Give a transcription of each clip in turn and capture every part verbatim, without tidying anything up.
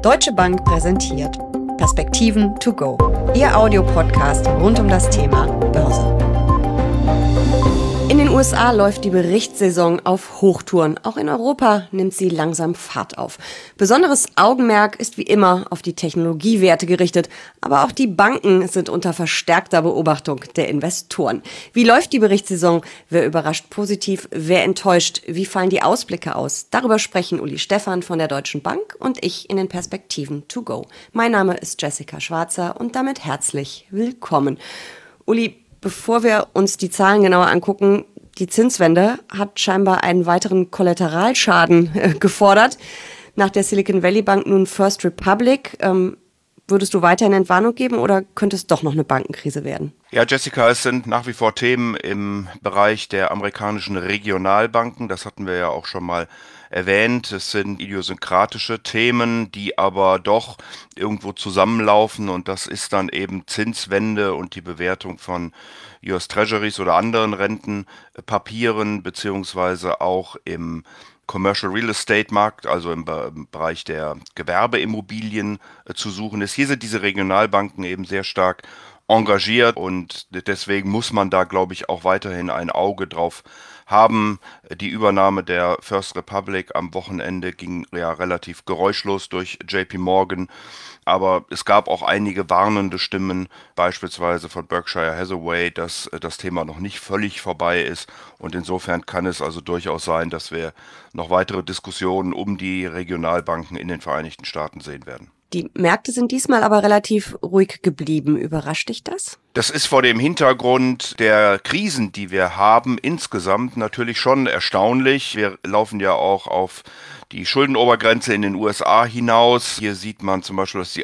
Deutsche Bank präsentiert Perspektiven to go, Ihr Audiopodcast rund um das Thema Börse. In den U S A läuft die Berichtssaison auf Hochtouren. Auch in Europa nimmt sie langsam Fahrt auf. Besonderes Augenmerk ist wie immer auf die Technologiewerte gerichtet. Aber auch die Banken sind unter verstärkter Beobachtung der Investoren. Wie läuft die Berichtssaison? Wer überrascht positiv? Wer enttäuscht? Wie fallen die Ausblicke aus? Darüber sprechen Uli Stephan von der Deutschen Bank und ich in den Perspektiven to go. Mein Name ist Jessica Schwarzer und damit herzlich willkommen. Uli, bevor wir uns die Zahlen genauer angucken, die Zinswende hat scheinbar einen weiteren Kollateralschaden äh, gefordert. Nach der Silicon Valley Bank nun First Republic. Ähm, würdest du weiterhin Entwarnung geben oder könnte es doch noch eine Bankenkrise werden? Ja, Jessica, es sind nach wie vor Themen im Bereich der amerikanischen Regionalbanken. Das hatten wir ja auch schon mal erwähnt. Es sind idiosynkratische Themen, die aber doch irgendwo zusammenlaufen. Und das ist dann eben Zinswende und die Bewertung von U S Treasuries oder anderen Rentenpapieren, beziehungsweise auch im Commercial Real Estate Markt, also im, Be- im Bereich der Gewerbeimmobilien äh, zu suchen ist. Hier sind diese Regionalbanken eben sehr stark engagiert und deswegen muss man da, glaube ich, auch weiterhin ein Auge drauf haben. Die Übernahme der First Republic am Wochenende ging ja relativ geräuschlos durch J P Morgan, aber es gab auch einige warnende Stimmen, beispielsweise von Berkshire Hathaway, dass das Thema noch nicht völlig vorbei ist und insofern kann es also durchaus sein, dass wir noch weitere Diskussionen um die Regionalbanken in den Vereinigten Staaten sehen werden. Die Märkte sind diesmal aber relativ ruhig geblieben. Überrascht dich das? Das ist vor dem Hintergrund der Krisen, die wir haben, insgesamt natürlich schon erstaunlich. Wir laufen ja auch auf die Schuldenobergrenze in den U S A hinaus. Hier sieht man zum Beispiel, dass die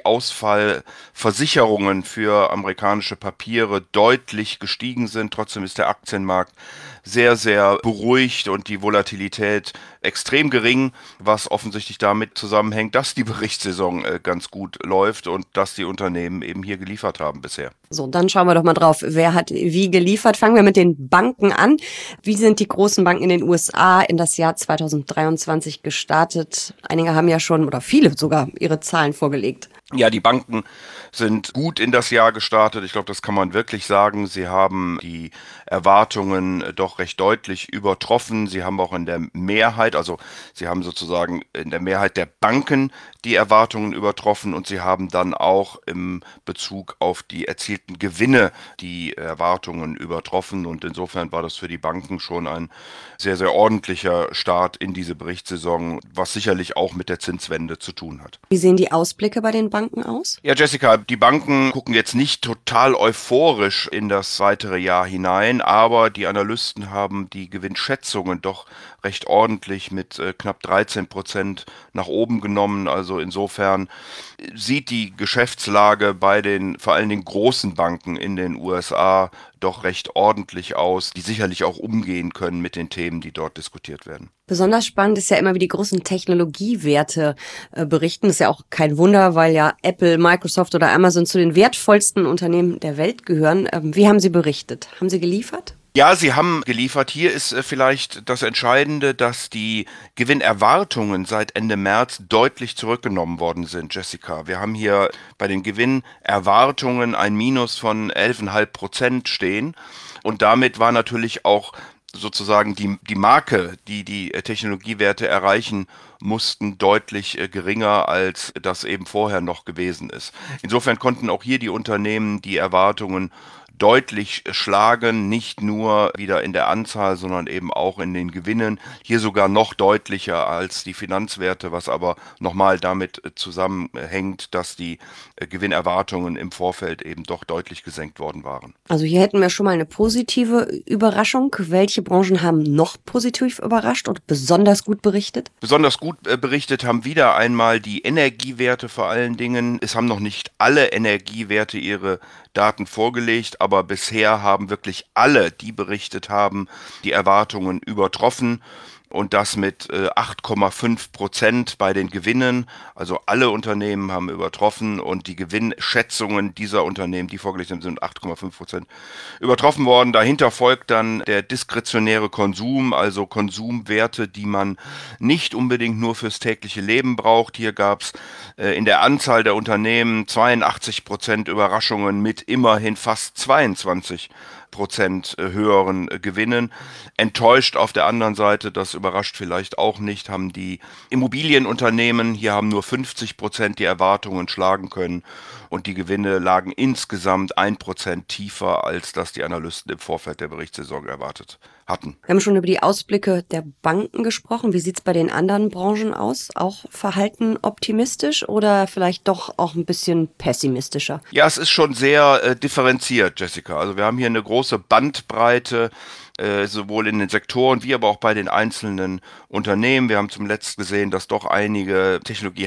Ausfallversicherungen für amerikanische Papiere deutlich gestiegen sind. Trotzdem ist der Aktienmarkt sehr, sehr beruhigt und die Volatilität extrem gering, was offensichtlich damit zusammenhängt, dass die Berichtssaison äh, ganz gut läuft und dass die Unternehmen eben hier geliefert haben bisher. So, dann schauen wir doch mal drauf, wer hat wie geliefert. Fangen wir mit den Banken an. Wie sind die großen Banken in den U S A in das Jahr zweitausenddreiundzwanzig gestartet? Einige haben ja schon, oder viele sogar, ihre Zahlen vorgelegt. Ja, die Banken sind gut in das Jahr gestartet. Ich glaube, das kann man wirklich sagen. Sie haben die Erwartungen doch recht deutlich übertroffen. Sie haben auch in der Mehrheit, also sie haben sozusagen in der Mehrheit der Banken die Erwartungen übertroffen und sie haben dann auch im Bezug auf die erzielten Gewinne die Erwartungen übertroffen. Und insofern war das für die Banken schon ein sehr, sehr ordentlicher Start in diese Berichtssaison, was sicherlich auch mit der Zinswende zu tun hat. Wie sehen die Ausblicke bei den Banken aus? Ja, Jessica, die Banken gucken jetzt nicht total euphorisch in das weitere Jahr hinein, aber die Analysten haben die Gewinnschätzungen doch recht ordentlich mit äh, knapp dreizehn Prozent nach oben genommen. Also insofern sieht die Geschäftslage bei den vor allen Dingen großen Banken in den U S A doch recht ordentlich aus, die sicherlich auch umgehen können mit den Themen, die dort diskutiert werden. Besonders spannend ist ja immer, wie die großen Technologiewerte äh, berichten. Das ist ja auch kein Wunder, weil ja Apple, Microsoft oder Amazon zu den wertvollsten Unternehmen der Welt gehören. Ähm, wie haben sie berichtet? Haben sie geliefert? Ja, sie haben geliefert. Hier ist äh, vielleicht das Entscheidende, dass die Gewinnerwartungen seit Ende März deutlich zurückgenommen worden sind, Jessica. Wir haben hier bei den Gewinnerwartungen ein Minus von elf Komma fünf Prozent stehen und damit war natürlich auch sozusagen die, die Marke, die die Technologiewerte erreichen mussten, deutlich äh, geringer, als das eben vorher noch gewesen ist. Insofern konnten auch hier die Unternehmen die Erwartungen deutlich schlagen, nicht nur wieder in der Anzahl, sondern eben auch in den Gewinnen. Hier sogar noch deutlicher als die Finanzwerte, was aber nochmal damit zusammenhängt, dass die Gewinnerwartungen im Vorfeld eben doch deutlich gesenkt worden waren. Also hier hätten wir schon mal eine positive Überraschung. Welche Branchen haben noch positiv überrascht und besonders gut berichtet? Besonders gut äh, berichtet haben wieder einmal die Energiewerte vor allen Dingen. Es haben noch nicht alle Energiewerte ihre Daten vorgelegt, aber bisher haben wirklich alle, die berichtet haben, die Erwartungen übertroffen. und das mit äh, acht Komma fünf Prozent bei den Gewinnen. Also alle Unternehmen haben übertroffen und die Gewinnschätzungen dieser Unternehmen, die vorgelegt sind, sind acht Komma fünf Prozent übertroffen worden. Dahinter folgt dann der diskretionäre Konsum, also Konsumwerte, die man nicht unbedingt nur fürs tägliche Leben braucht. Hier gab es äh, in der Anzahl der Unternehmen zweiundachtzig Prozent Überraschungen mit immerhin fast zweiundzwanzig Prozent höheren Gewinnen. Enttäuscht auf der anderen Seite, das überrascht vielleicht auch nicht, haben die Immobilienunternehmen, hier haben nur fünfzig Prozent die Erwartungen schlagen können und die Gewinne lagen insgesamt ein Prozent tiefer, als das die Analysten im Vorfeld der Berichtssaison erwartet hatten. Wir haben schon über die Ausblicke der Banken gesprochen. Wie sieht es bei den anderen Branchen aus? Auch verhalten optimistisch oder vielleicht doch auch ein bisschen pessimistischer? Ja, es ist schon sehr äh, differenziert, Jessica. Also wir haben hier eine große Bandbreite, äh, sowohl in den Sektoren wie aber auch bei den einzelnen Unternehmen. Wir haben zum letzten gesehen, dass doch einige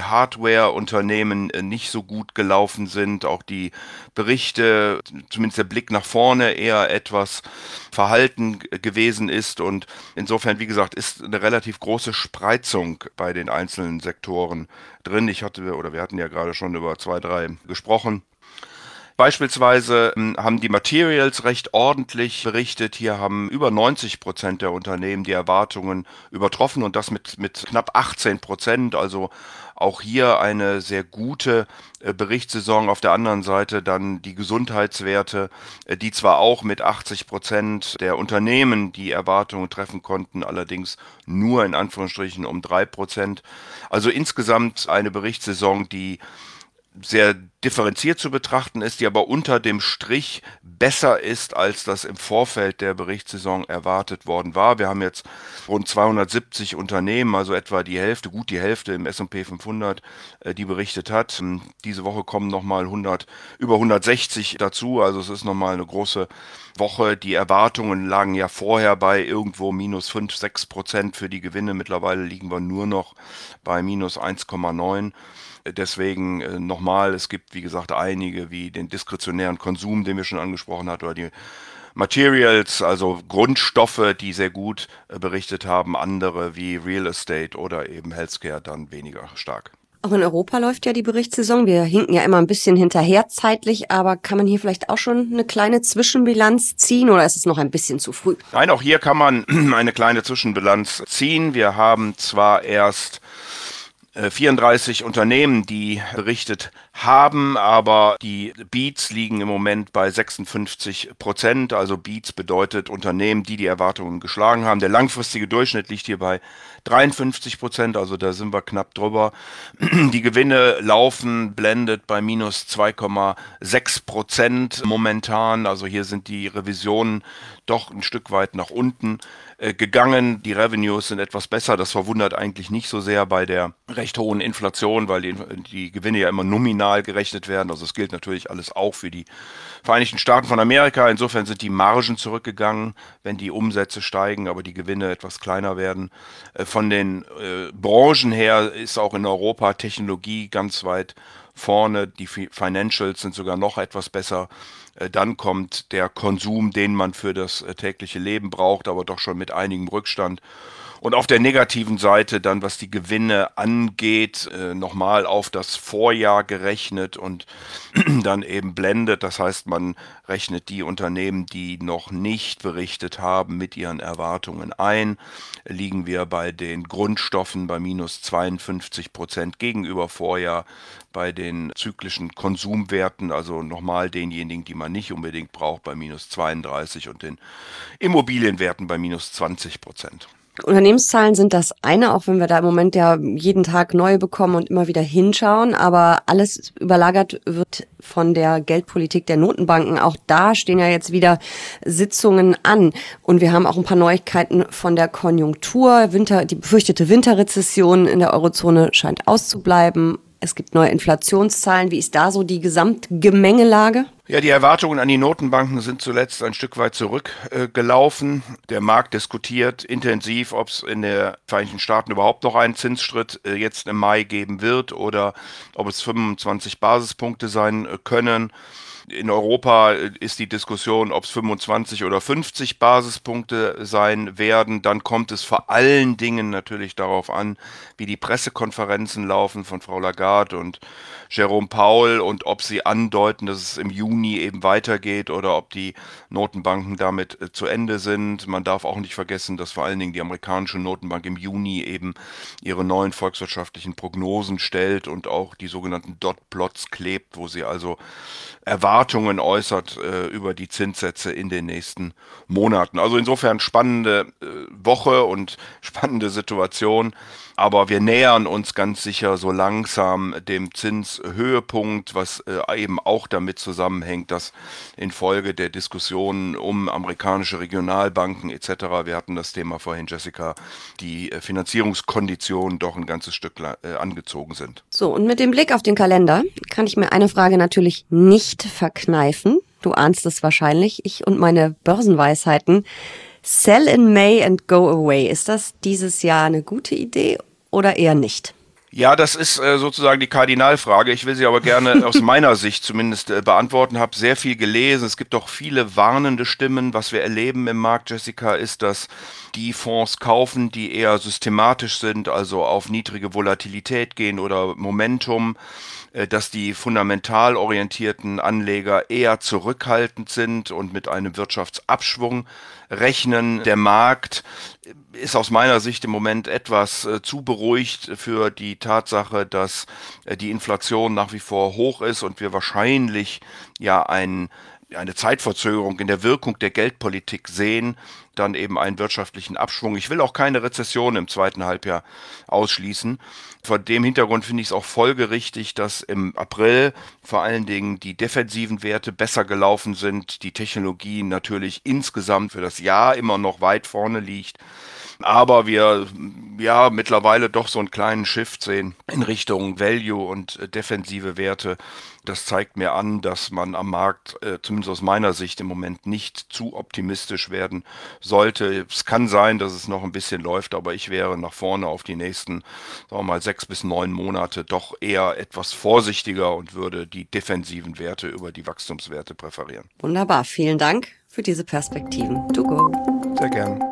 Technologie-Hardware-Unternehmen äh, nicht so gut gelaufen sind. Auch die Berichte, zumindest der Blick nach vorne, eher etwas verhalten g- gewesen ist. Und insofern, wie gesagt, ist eine relativ große Spreizung bei den einzelnen Sektoren drin. Ich hatte, oder wir hatten ja gerade schon über zwei, drei gesprochen. Beispielsweise ähm, haben die Materials recht ordentlich berichtet. Hier haben über neunzig Prozent der Unternehmen die Erwartungen übertroffen und das mit, mit knapp achtzehn Prozent. Also auch hier eine sehr gute äh, Berichtssaison. Auf der anderen Seite dann die Gesundheitswerte, äh, die zwar auch mit achtzig Prozent der Unternehmen die Erwartungen treffen konnten, allerdings nur in Anführungsstrichen um drei Prozent. Also insgesamt eine Berichtssaison, die sehr differenziert zu betrachten ist, die aber unter dem Strich besser ist, als das im Vorfeld der Berichtssaison erwartet worden war. Wir haben jetzt rund zweihundertsiebzig Unternehmen, also etwa die Hälfte, gut die Hälfte im S und P fünfhundert, äh, die berichtet hat. Diese Woche kommen nochmal hundert, über hundertsechzig dazu, also es ist nochmal eine große Woche. Die Erwartungen lagen ja vorher bei irgendwo minus fünf, sechs Prozent für die Gewinne. Mittlerweile liegen wir nur noch bei minus eins Komma neun. Deswegen äh, nochmal, es gibt wie gesagt einige wie den diskretionären Konsum, den wir schon angesprochen hatten, oder die Materials, also Grundstoffe, die sehr gut äh, berichtet haben, andere wie Real Estate oder eben Healthcare dann weniger stark. Auch in Europa läuft ja die Berichtssaison. Wir hinken ja immer ein bisschen hinterher zeitlich, aber kann man hier vielleicht auch schon eine kleine Zwischenbilanz ziehen oder ist es noch ein bisschen zu früh? Nein, auch hier kann man eine kleine Zwischenbilanz ziehen. Wir haben zwar erst vierunddreißig Unternehmen, die berichtet haben, aber die Beats liegen im Moment bei sechsundfünfzig Prozent. Also Beats bedeutet Unternehmen, die die Erwartungen geschlagen haben. Der langfristige Durchschnitt liegt hier bei dreiundfünfzig Prozent, also da sind wir knapp drüber. Die Gewinne laufen blendet bei minus zwei Komma sechs Prozent momentan. Also hier sind die Revisionen doch ein Stück weit nach unten äh, gegangen. Die Revenues sind etwas besser. Das verwundert eigentlich nicht so sehr bei der recht hohen Inflation, weil die, die Gewinne ja immer nominal gerechnet werden. Also es gilt natürlich alles auch für die Vereinigten Staaten von Amerika. Insofern sind die Margen zurückgegangen, wenn die Umsätze steigen, aber die Gewinne etwas kleiner werden. Äh, von den äh, Branchen her ist auch in Europa Technologie ganz weit vorne. Die Financials sind sogar noch etwas besser. Dann kommt der Konsum, den man für das tägliche Leben braucht, aber doch schon mit einigem Rückstand. Und auf der negativen Seite dann, was die Gewinne angeht, äh, nochmal auf das Vorjahr gerechnet und dann eben blendet. Das heißt, man rechnet die Unternehmen, die noch nicht berichtet haben, mit ihren Erwartungen ein. Liegen wir bei den Grundstoffen bei minus zweiundfünfzig Prozent gegenüber Vorjahr, bei den zyklischen Konsumwerten, also nochmal denjenigen, die man nicht unbedingt braucht, bei minus zweiunddreißig und den Immobilienwerten bei minus zwanzig Prozent. Unternehmenszahlen sind das eine, auch wenn wir da im Moment ja jeden Tag neue bekommen und immer wieder hinschauen, aber alles überlagert wird von der Geldpolitik der Notenbanken. Auch da stehen ja jetzt wieder Sitzungen an und wir haben auch ein paar Neuigkeiten von der Konjunktur. Winter, die befürchtete Winterrezession in der Eurozone scheint auszubleiben. Es gibt neue Inflationszahlen. Wie ist da so die Gesamtgemengelage? Ja, die Erwartungen an die Notenbanken sind zuletzt ein Stück weit zurückgelaufen. Äh, Der Markt diskutiert intensiv, ob es in den Vereinigten Staaten überhaupt noch einen Zinsschritt äh, jetzt im Mai geben wird oder ob es fünfundzwanzig Basispunkte sein äh, können. In Europa ist die Diskussion, ob es fünfundzwanzig oder fünfzig Basispunkte sein werden. Dann kommt es vor allen Dingen natürlich darauf an, wie die Pressekonferenzen laufen von Frau Lagarde und Jerome Powell und ob sie andeuten, dass es im Juni eben weitergeht oder ob die Notenbanken damit äh, zu Ende sind. Man darf auch nicht vergessen, dass vor allen Dingen die amerikanische Notenbank im Juni eben ihre neuen volkswirtschaftlichen Prognosen stellt und auch die sogenannten Dot-Plots klebt, wo sie also Erwartungen äußert äh, über die Zinssätze in den nächsten Monaten. Also insofern spannende äh, Woche und spannende Situation. Aber wir nähern uns ganz sicher so langsam dem Zinshöhepunkt, was äh, eben auch damit zusammenhängt, dass infolge der Diskussionen um amerikanische Regionalbanken et cetera, wir hatten das Thema vorhin, Jessica, die äh, Finanzierungskonditionen doch ein ganzes Stück äh, angezogen sind. So, und mit dem Blick auf den Kalender kann ich mir eine Frage natürlich nicht verkneifen. Du ahnst es wahrscheinlich, ich und meine Börsenweisheiten. Sell in May and go away. Ist das dieses Jahr eine gute Idee oder eher nicht? Ja, das ist äh, sozusagen die Kardinalfrage. Ich will sie aber gerne aus meiner Sicht zumindest äh, beantworten. Habe sehr viel gelesen. Es gibt auch viele warnende Stimmen. Was wir erleben im Markt, Jessica, ist, dass die Fonds kaufen, die eher systematisch sind, also auf niedrige Volatilität gehen oder Momentum, äh, dass die fundamental orientierten Anleger eher zurückhaltend sind und mit einem Wirtschaftsabschwung rechnen. Der Markt ist aus meiner Sicht im Moment etwas äh, zu beruhigt für die Tatsache, dass äh, die Inflation nach wie vor hoch ist und wir wahrscheinlich ja ein, eine Zeitverzögerung in der Wirkung der Geldpolitik sehen, dann eben einen wirtschaftlichen Abschwung. Ich will auch keine Rezession im zweiten Halbjahr ausschließen. Vor dem Hintergrund finde ich es auch folgerichtig, dass im April vor allen Dingen die defensiven Werte besser gelaufen sind, die Technologie natürlich insgesamt für das Jahr immer noch weit vorne liegt. Aber wir ja mittlerweile doch so einen kleinen Shift sehen in Richtung Value und äh, defensive Werte. Das zeigt mir an, dass man am Markt, äh, zumindest aus meiner Sicht im Moment, nicht zu optimistisch werden sollte. Es kann sein, dass es noch ein bisschen läuft, aber ich wäre nach vorne auf die nächsten, sagen wir mal, sechs bis neun Monate doch eher etwas vorsichtiger und würde die defensiven Werte über die Wachstumswerte präferieren. Wunderbar, vielen Dank für diese Perspektiven. To go. Sehr gern.